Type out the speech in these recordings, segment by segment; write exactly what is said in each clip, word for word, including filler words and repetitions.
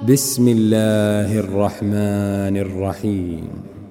بسم الله الرحمن الرحيم.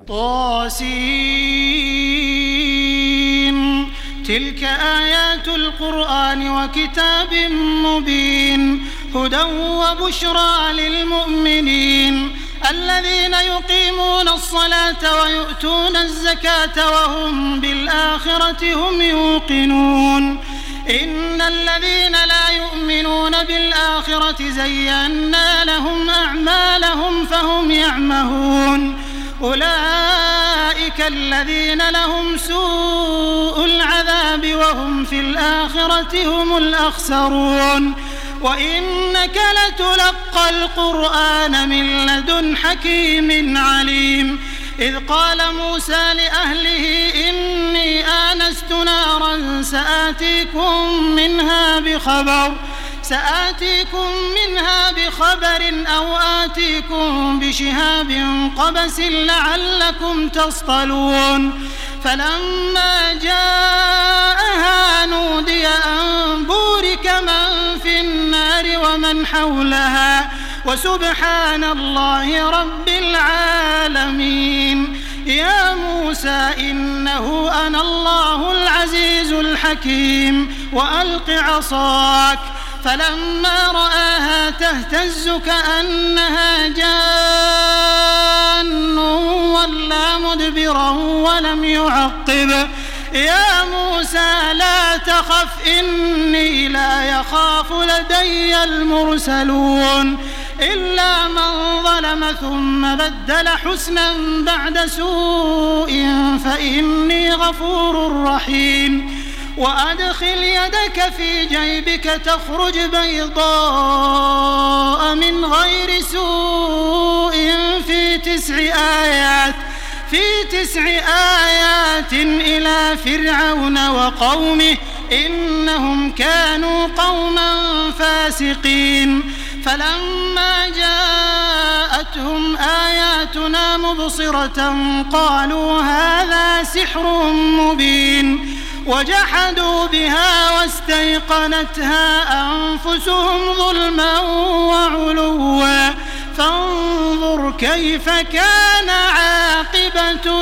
طاسين. تلك آيات القرآن وكتاب مبين هدى وبشرى للمؤمنين الذين يقيمون الصلاة ويؤتون الزكاة وهم بالآخرة هم يوقنون. إن الذين لا يؤمنون بالآخرة زينا لهم أعمالهم فهم يعمهون. أولئك الذين لهم سوء العذاب وهم في الآخرة هم الأخسرون. وإنك لتلقى القرآن من لدن حكيم عليم. إذ قال موسى لأهله إني آنست نارا سآتيكم منها بخبر سآتيكم منها بخبر أو آتيكم بشهاب قبس لعلكم تصطلون. فلما جاءها نودي أن بورك من في النار ومن حولها وسبحان الله رب العالمين. يا موسى إنه أنا الله العزيز الحكيم وألق عصاك. فلما رآها تهتز كأنها جان ولا مدبرا ولم يعقب. يا موسى لا تخف إني لا يخاف لدي المرسلون. إلا من ظلم ثم بدل حسنا بعد سوء فإني غفور رحيم. وأدخل يدك في جيبك تخرج بيضاء من غير سوء في تسع آيات في تسع آيات إلى فرعون وقومه إنهم كانوا قوما فاسقين. فلما جاءتهم آياتنا مبصرة قالوا هذا سحر مبين. وجحدوا بها واستيقنتها أنفسهم ظلما وعلوا فانظر كيف كان عاقبة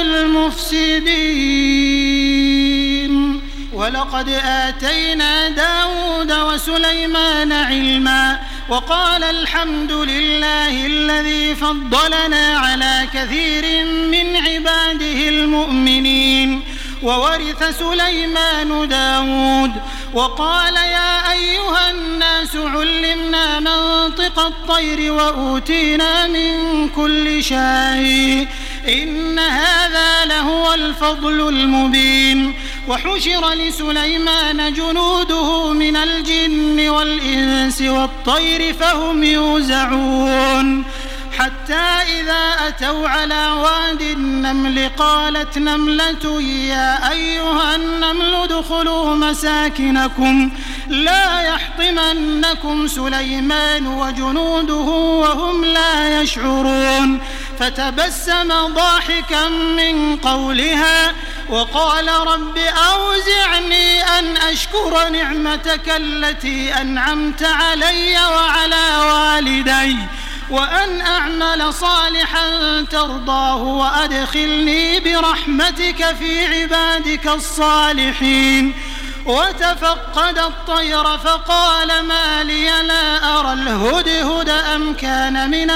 المفسدين. ولقد آتينا داود وسليمان علما وقال الحمد لله الذي فضلنا على كثير من عباده المؤمنين. وورث سليمان داود وقال يا أيها الناس علمنا منطق الطير وأوتينا من كل شيء إن هذا لهو الفضل المبين. وحشر لسليمان جنوده من الجن والإنس والطير فهم يوزعون. حتى إذا أتوا على واد النمل قالت نملة يا أيها النمل ادخلوا مساكنكم لا يحطمنكم سليمان وجنوده وهم لا يشعرون. فتبسم ضاحكا من قولها وقال رب أوزعني أن أشكر نعمتك التي أنعمت علي وعلى والدي وأن أعمل صالحا ترضاه وأدخلني برحمتك في عبادك الصالحين. وتفقد الطير فقال ما لي لا أرى الهدهد أم كان من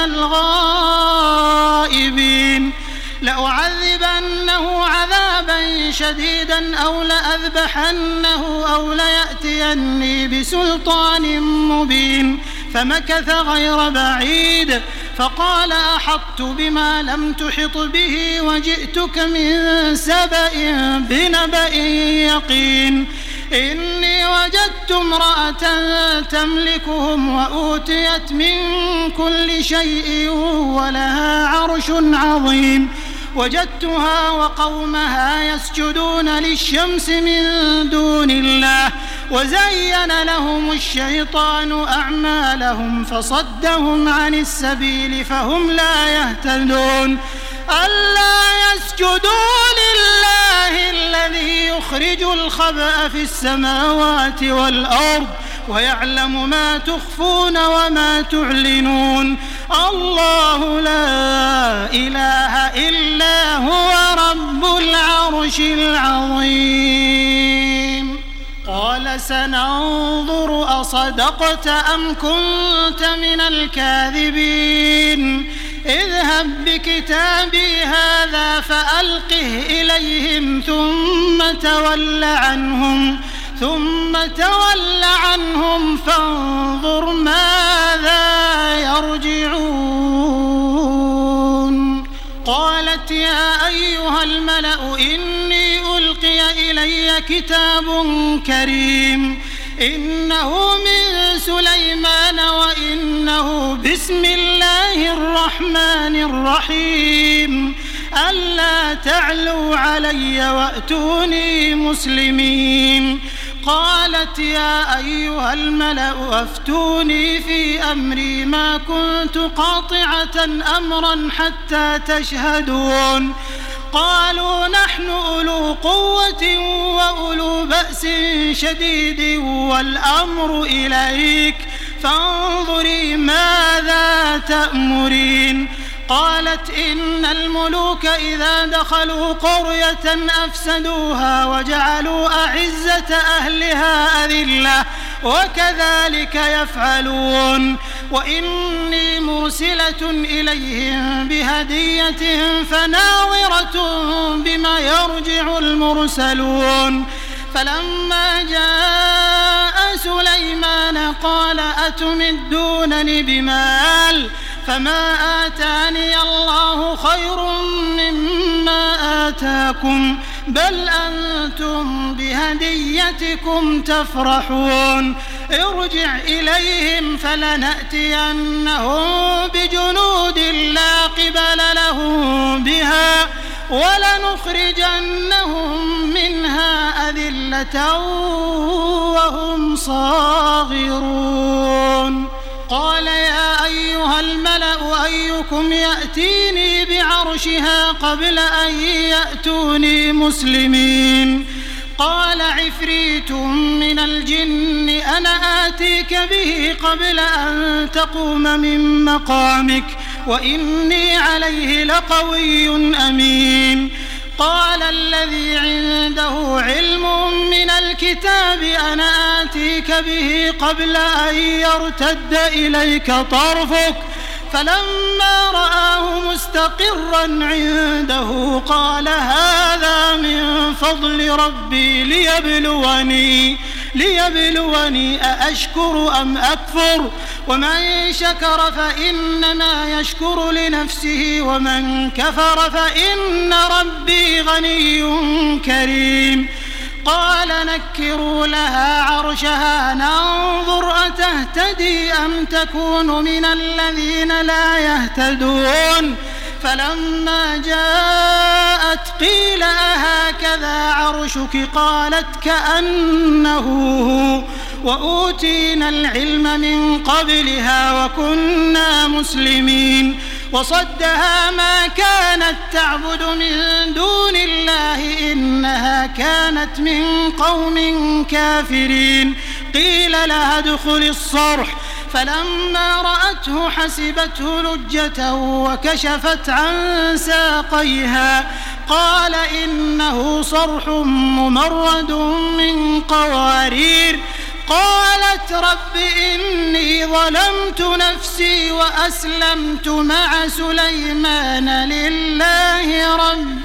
الغائبين. لأعذبنه عذابا شديدا أو لأذبحنه أو ليأتيني بسلطان مبين. فمكث غير بعيد فقال أحطت بما لم تحط به وجئتك من سبأ بنبأ يقين. إني وجدت امرأة تملكهم وأوتيت من كل شيء ولها عرش عظيم. وجدتها وقومها يسجدون للشمس من دون الله وزين لهم الشيطان أعمالهم فصدهم عن السبيل فهم لا يهتدون. ألا يسجدوا لله الذي يخرج الخبأ في السماوات والأرض ويعلم ما تخفون وما تعلنون. الله لا إله إلا هو رب العرش العظيم. قال سننظر أصدقت أم كنت من الكاذبين اذهب بكتابي هذا فألقه إليهم ثم تول عنهم ثم تول عنهم فانظر ماذا يرجعون. قالت يا أيها الملأ إني ألقي إلي كتاب كريم إنه من سليمان وإنه بسم الله الرحمن الرحيم ألا تعلوا علي وأتوني مسلمين. قالت يا أيها الملأ أفتوني في أمري ما كنت قاطعة أمرا حتى تشهدون. قالوا نحن أولو قوة وأولو بأس شديد والأمر إليك فانظري ماذا تأمرين. قالت إن الملوك إذا دخلوا قرية أفسدوها وجعلوا أعزة أهلها أذلة وكذلك يفعلون. وإني مرسلة إليهم بهدية فناظرة بما يرجع المرسلون. فلما جاء سليمان قال أتمدونني بمال فما آتاني الله خير مما آتاكم بل أنتم بهديتكم تفرحون. ارجع إليهم فلنأتينهم بجنود لا قبل لهم بها ولنخرجنهم منها أذلة وهم صاغرون. قال يا أيها الملأ أيكم يأتيني بعرشها قبل أن يأتوني مسلمين. قال عفريت من الجن أنا آتيك به قبل أن تقوم من مقامك وإني عليه لقوي أمين. قال الذي عنده علم من الكتاب أنا آتيك به قبل أن يرتد إليك طرفك فلما رآه مستقرا عنده قال هذا من فضل ربي ليبلوني ليبلوني أأشكر أم أكفر ومن شكر فإنما يشكر لنفسه ومن كفر فإن ربي غني كريم. قال نكروا لها عرشها ننظر أتهتدي أم تكون من الذين لا يهتدون. فلما جاءت قيل أهكذا عرشك قالت كأنه هو وأوتينا العلم من قبلها وكنا مسلمين. وصدها ما كانت تعبد من دون الله إنها كانت من قوم كافرين. قيل لها ادخل الصرح فلما رأته حسبته لجة وكشفت عن ساقيها قال إنه صرح ممرد من قوارير. قالت رب إني ظلمت نفسي وأسلمت مع سليمان لله رب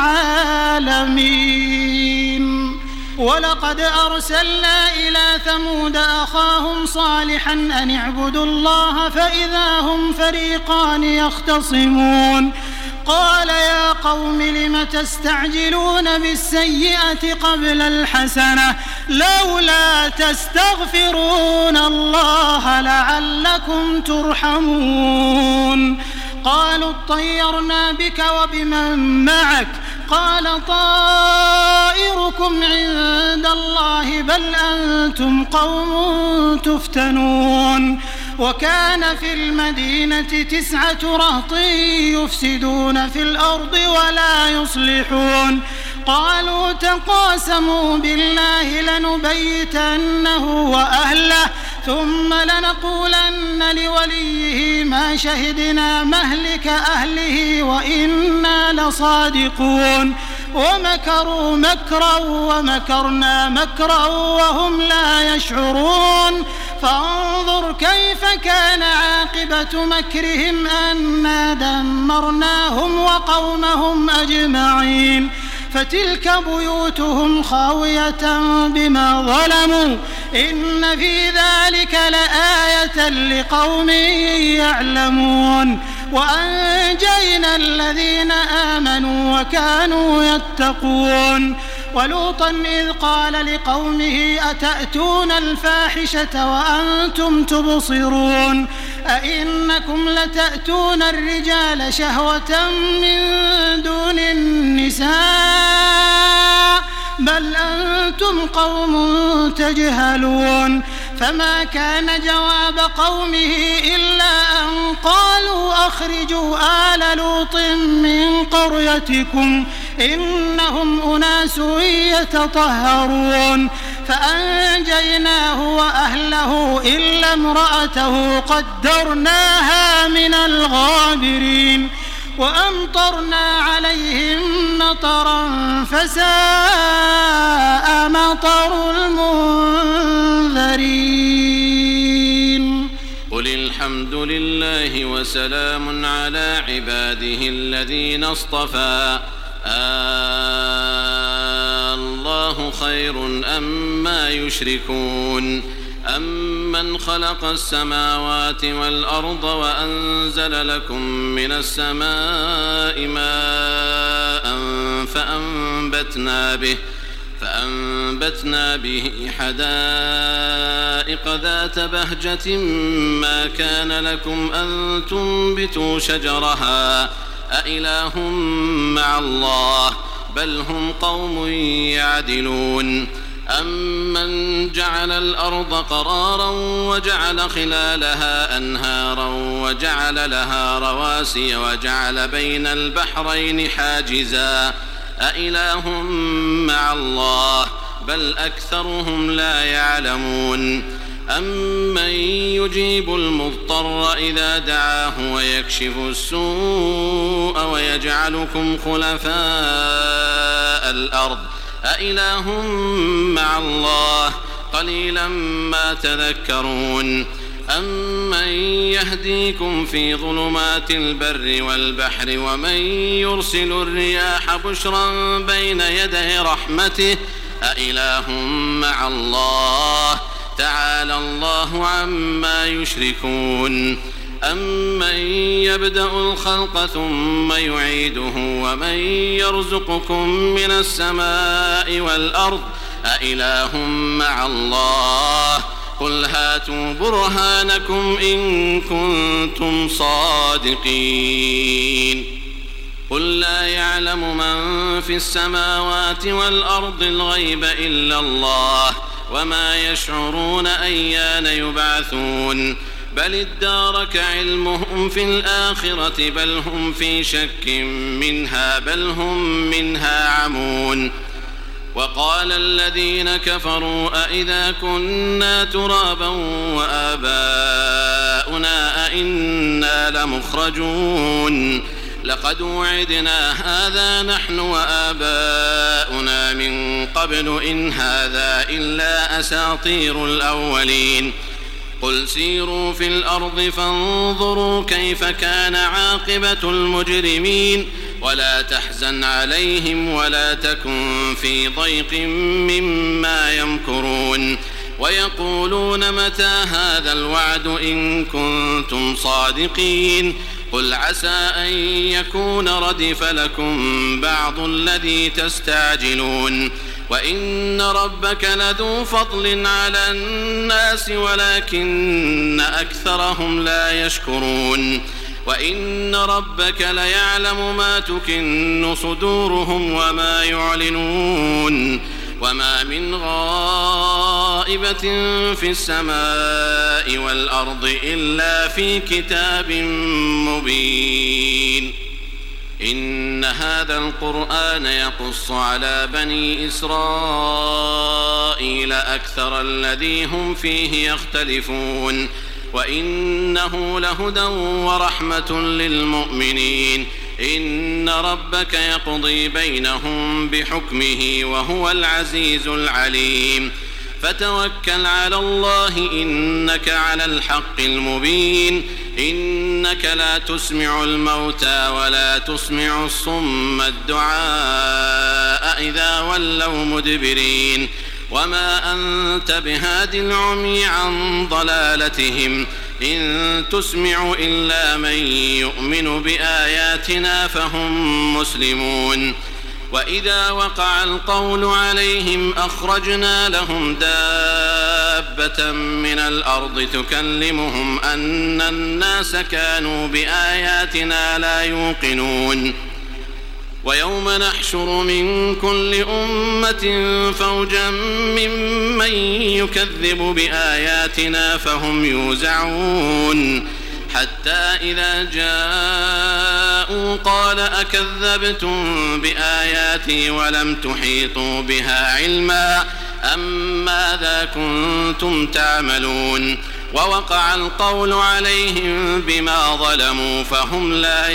العالمين. ولقد أرسلنا إلى ثمود أخاهم صالحا أن اعبدوا الله فإذا هم فريقان يختصمون. قال يا قوم لم تستعجلون بالسيئة قبل الحسنة لولا تستغفرون الله لعلكم ترحمون. قالوا اطيرنا بك وبمن معك قال طائركم عند الله بل أنتم قوم تفتنون. وكان في المدينة تسعة رهط يفسدون في الأرض ولا يصلحون. قالوا تقاسموا بالله لنبيتنه وأهله ثم لنقولن لوليه ما شهدنا مهلك أهله وإنا لصادقون ومكروا مكرا ومكرنا مكرا وهم لا يشعرون فانظر كيف كان عاقبة مكرهم أنا دمرناهم وقومهم أجمعين فتلك بيوتهم خاوية بما ظلموا إن في ذلك لآية لقوم يعلمون وأنجينا الذين آمنوا وكانوا يتقون ولوطا إذ قال لقومه أتأتون الفاحشة وأنتم تبصرون أئنكم لتأتون الرجال شهوة من دون النساء بل أنتم قوم تجهلون فما كان جواب قومه إلا أن قالوا أخرجوا آل لوط من قريتكم إنهم أناس يتطهرون فأنجيناه وأهله إلا امرأته قدرناها من الغابرين وأمطرنا عليهم مطرا فساء مطر المنذرين قل الحمد لله وسلام على عباده الذين اصطفى الله خير أما يشركون أمن خلق السماوات والأرض وأنزل لكم من السماء ماء فأنبتنا به فأنبتنا به حدائق ذات بهجة ما كان لكم أن تنبتوا شجرها أإله مع الله بل هم قوم يعدلون أمن جعل الأرض قرارا وجعل خلالها أنهارا وجعل لها رواسي وجعل بين البحرين حاجزا أإله مع الله بل أكثرهم لا يعلمون أمن يجيب المضطر إذا دعاه ويكشف السوء ويجعلكم خلفاء الأرض أإله مع الله قليلا ما تذكرون أمن يهديكم في ظلمات البر والبحر ومن يرسل الرياح بشرا بين يدي رحمته أإله مع الله تعالى الله عما يشركون أمن يبدأ الخلق ثم يعيده ومن يرزقكم من السماء والأرض أإله مع الله قل هاتوا برهانكم إن كنتم صادقين قل لا يعلم من في السماوات والأرض الغيب إلا الله وما يشعرون أيان يبعثون بل ادارك علمهم في الآخرة بل هم في شك منها بل هم منها عمون وقال الذين كفروا أئذا كنا ترابا وآباؤنا أئنا لمخرجون لقد وعدنا هذا نحن وآباؤنا من قبل إن هذا إلا أساطير الأولين قل سيروا في الأرض فانظروا كيف كان عاقبة المجرمين ولا تحزن عليهم ولا تكن في ضيق مما يمكرون ويقولون متى هذا الوعد إن كنتم صادقين قل عسى أن يكون ردف لكم بعض الذي تستعجلون وإن ربك لذو فضل على الناس ولكن أكثرهم لا يشكرون وإن ربك ليعلم ما تكن صدورهم وما يعلنون وما من غائبة في السماء والأرض إلا في كتاب مبين إن هذا القرآن يقص على بني إسرائيل أكثر الذي هم فيه يختلفون وإنه لهدى ورحمة للمؤمنين إن ربك يقضي بينهم بحكمه وهو العزيز العليم فتوكل على الله إنك على الحق المبين إنك لا تسمع الموتى ولا تسمع الصم الدعاء إذا ولوا مدبرين وما أنت بهاد العمي عن ضلالتهم إن تسمع إلا من يؤمن بآياتنا فهم مسلمون وإذا وقع القول عليهم أخرجنا لهم دابة من الأرض تكلمهم أن الناس كانوا بآياتنا لا يوقنون ويوم نحشر من كل أمة فوجا ممن يكذب بآياتنا فهم يوزعون حتى إذا جاءوا قال أكذبتم بآياتي ولم تحيطوا بها علما أم ماذا كنتم تعملون ووقع القول عليهم بما ظلموا فهم لا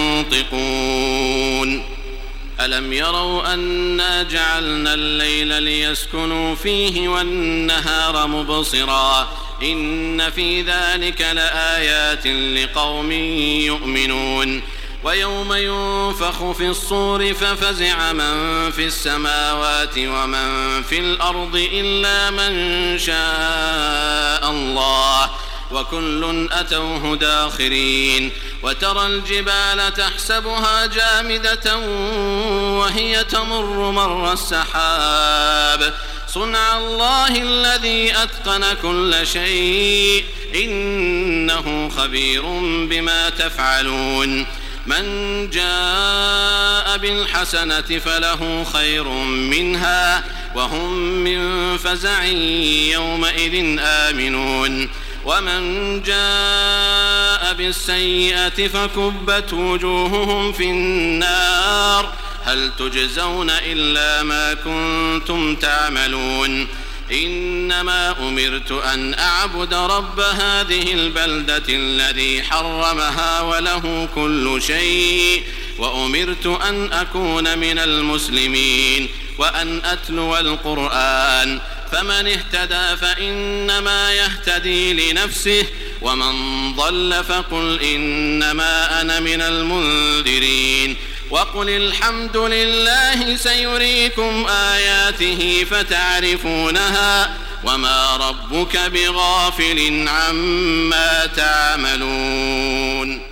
ينطقون ألم يروا أنا جعلنا الليل ليسكنوا فيه والنهار مبصرا إن في ذلك لآيات لقوم يؤمنون ويوم ينفخ في الصور ففزع من في السماوات ومن في الأرض إلا من شاء الله وكل أتوه داخرين وترى الجبال تحسبها جامدة وهي تمر مر السحاب صنع الله الذي أتقن كل شيء إنه خبير بما تفعلون من جاء بالحسنة فله خير منها وهم من فزع يومئذ آمنون ومن جاء بالسيئة فكبت وجوههم في النار هل تجزون إلا ما كنتم تعملون إنما أمرت أن أعبد رب هذه البلدة الذي حرمها وله كل شيء وأمرت أن أكون من المسلمين وأن أتلو القرآن فمن اهتدى فإنما يهتدي لنفسه ومن ضل فقل إنما أنا من المنذرين وقل الحمد لله سيريكم آياته فتعرفونها وما ربك بغافل عما تعملون